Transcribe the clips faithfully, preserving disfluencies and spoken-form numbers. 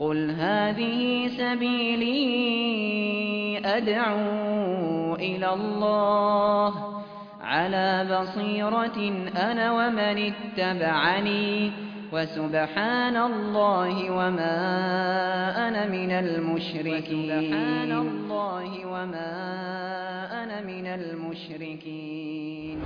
قل هذه سبيلي أدعو إلى الله على بصيرة أنا ومن اتبعني وسبحان الله وما أنا من المشركين وسبحان الله وما أنا من المشركين.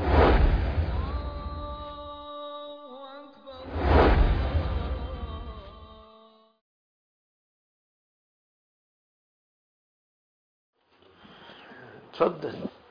تفضل.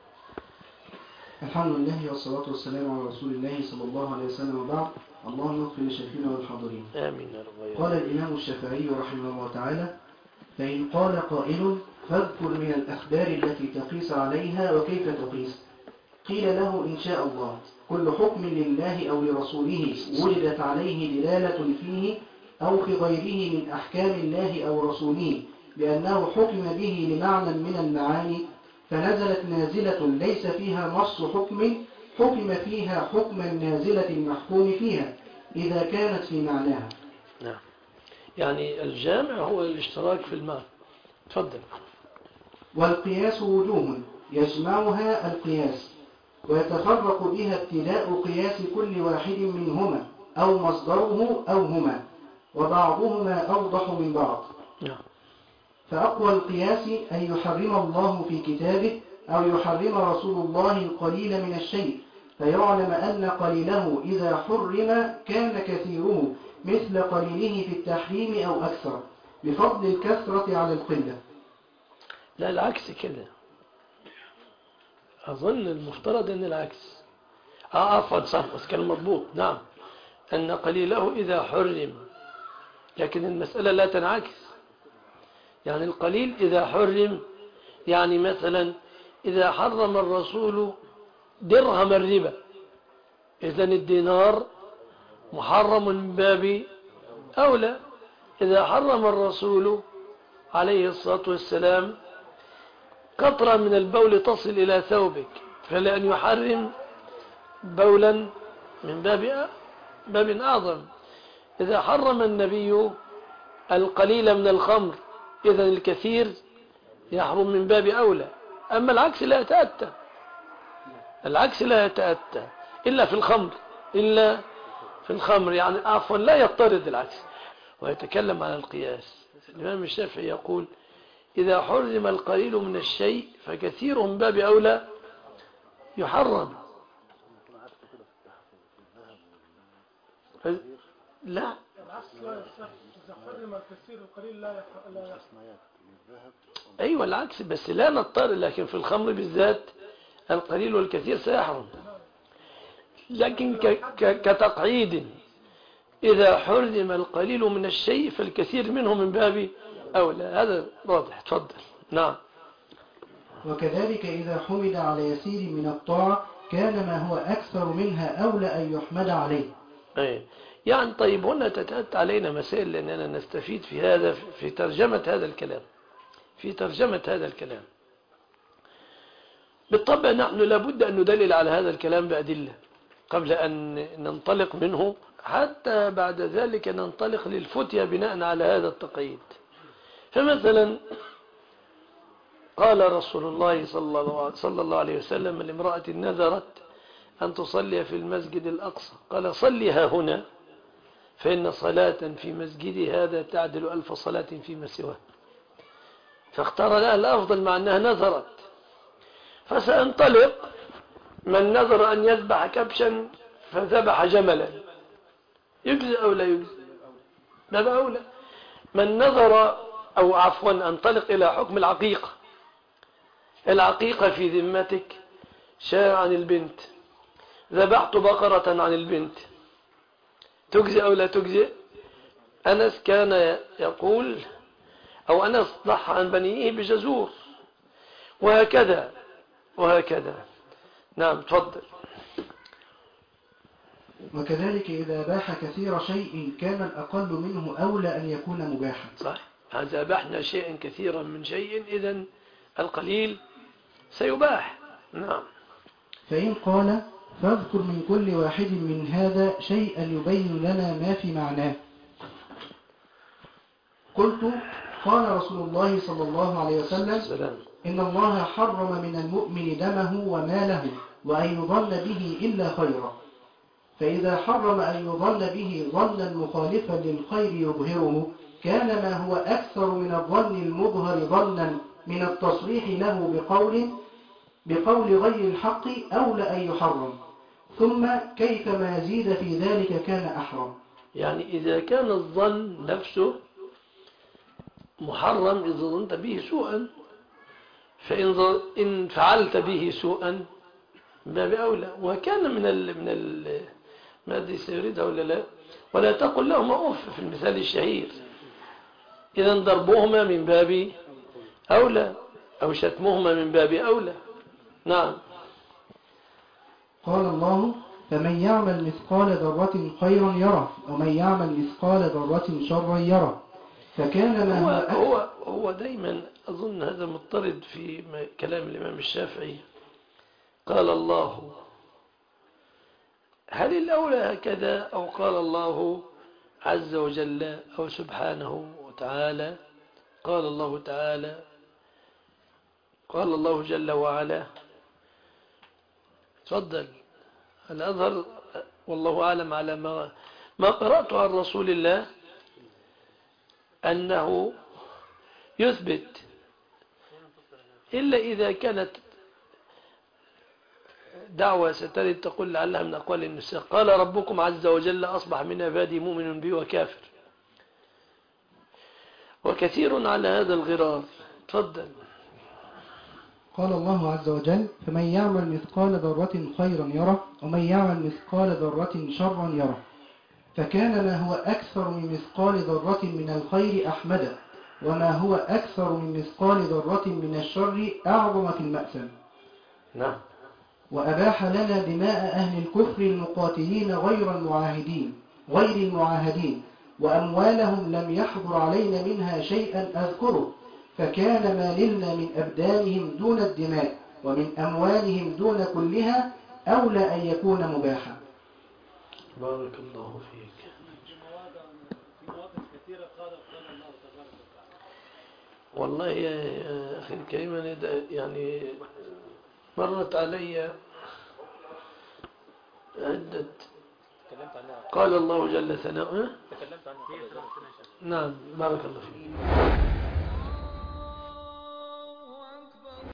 الحمد لله والصلاة والسلام على رسول الله صلى الله عليه وسلم وبعد. اللهم اغفر لشيخنا والحاضرين. آمين يا رب. قال الإمام الشافعي رحمه الله تعالى: فإن قال قائل فاذكر من الأخبار التي تقيس عليها وكيف تقيس؟ قيل له إن شاء الله كل حكم لله أو لرسوله وجدت عليه دلالة فيه أو في غيره من أحكام الله أو رسوله لأنه حكم به لمعنى من المعاني فنزلت نازلة ليس فيها نص حكم حكم فيها حكم النازلة المحكوم فيها إذا كانت في معناها. نعم، يعني الجامع هو الاشتراك في المعنى. تفضل. والقياس وجوه يجمعها القياس ويتفرق بها ابتداء قياس كل واحد منهما أو مصدره أو هما وبعضهما أوضح من بعض. نعم. فأقوى القياس أن يحرم الله في كتابه أو يحرم رسول الله القليل من الشيء فيعلم أن قليله إذا حرم كان كثيره مثل قليله في التحريم أو أكثر بفضل الكثرة على القلة. لا، العكس كده. أظن المفترض أن العكس. آه عفوا صح، بس كان مضبوط. نعم، أن قليله إذا حرم، لكن المسألة لا تنعكس. يعني القليل إذا حرم، يعني مثلا إذا حرم الرسول درهم الربا، إذن الدينار محرم من باب أولى. إذا حرم الرسول عليه الصلاة والسلام قطرة من البول تصل إلى ثوبك فلأن يحرم بولا من باب باب أعظم. إذا حرم النبي القليل من الخمر إذن الكثير يحرم من باب أولى. أما العكس لا يتأتى، العكس لا يتأتى إلا في الخمر، إلا في الخمر يعني عفوا لا يضطرد العكس. ويتكلم عن القياس. الإمام الشافعي يقول إذا حرم القليل من الشيء فكثير من باب أولى يحرم. لا، إذا حرم الكثير القليل لا يحرم. أيوة العكس، بس لا نضطر. لكن في الخمر بالذات القليل والكثير سيحرم. لكن كتقعيد إذا حرم القليل من الشيء فالكثير منه من باب أولى. هذا واضح. تفضل. نعم. وكذلك إذا حمد على يسير من الطاعة كان ما هو أكثر منها أولى أن يحمد عليه. أي. يعني طيب هنا تتأتى علينا مسائل لأننا نستفيد في هذا في ترجمة هذا الكلام في ترجمة هذا الكلام. بالطبع نحن لابد أن ندلل على هذا الكلام بأدلة قبل أن ننطلق منه، حتى بعد ذلك ننطلق للفتية بناء على هذا التقييد. فمثلا قال رسول الله صلى الله عليه وسلم لامرأة نذرت أن تصلي في المسجد الأقصى قال صليها هنا فإن صلاة في مسجدي هذا تعدل ألف صلاة فيما سواه. فاختار لها الأفضل مع أنها نذرت. فسأنطلق من نذر أن يذبح كبشا فذبح جملا، يجزي أو لا يجزي؟ لا أولى. من نذر أو عفوا أنطلق إلى حكم العقيقة. العقيقة في ذمتك شاء عن البنت، ذبحت بقرة عن البنت، تجزي أو لا تجزي؟ أنس كان يقول أو أنس ضحى عن بنيه بجزور، وهكذا وهكذا. نعم تفضل. وكذلك إذا باح كثير شيء كان الأقل منه أولى أن يكون مباحا. صح. إذا باحنا شيئا كثيرا من شيء إذن القليل سيباح. نعم. فإن قال فاذكر من كل واحد من هذا شيئا يبين لنا ما في معناه. قلت قال رسول الله صلى الله عليه وسلم سلام. إن الله حرم من المؤمن دمه وماله وأن يظن به إلا خيرا، فإذا حرم أن يظن به ظنا مخالفا للخير يظهره كان ما هو أكثر من الظن المظهر ظنا من التصريح له بقول بقول غير الحق أولى أن يحرم، ثم كيف ما يزيد في ذلك كان أحرم. يعني إذا كان الظن نفسه محرم إذا ظنت به سوءا، فإن إن فعلت به سوءا ما بأولى. وكان من ال من ال ما أدري سيريدها ولا لا، ولا تقل لهما أف في المثال الشهير، إذا ضربهما من باب أولى أو شتمهما من باب أولى. نعم. قال الله فمن يعمل مثقال ذرة خيرا يره ومن يعمل مثقال ذرة شرا يره، فكان ما هو هو هو هو دايما أظن هذا مضطرد في كلام الإمام الشافعي. قال الله، هل الأولى هكذا أو قال الله عز وجل أو سبحانه وتعالى؟ قال الله تعالى، قال الله جل وعلا. تفضل. الأظهر والله أعلم على ما ما قرأته عن رسول الله أنه يثبت إلا إذا كانت دعوة سترد تقول لعلها من أقوال النساء. قال ربكم عز وجل أصبح من عبادي مؤمن بي وكافر، وكثير على هذا الغرار. تفضل. قال الله عز وجل فمن يعمل مثقال ذرة خيرا يره ومن يعمل مثقال ذرة شرا يره، فكان ما هو أكثر من مثقال ذرة من الخير أحمد، وما هو أكثر من مثقال ذرة من الشر أعظم في المأثم. نعم. وأباح لنا دماء أهل الكفر المقاتلين غير المعاهدين غير المعاهدين وأموالهم لم يحضر علينا منها شيئا أذكره، فكان ما نلنا من أبدانهم دون الدماء ومن أموالهم دون كلها أولى أن يكون مباحا. بارك الله فيك. والله يا أخي الكريم، يعني مرت علي عدة قال الله جل ثناؤه. نعم. بارك الله فيك.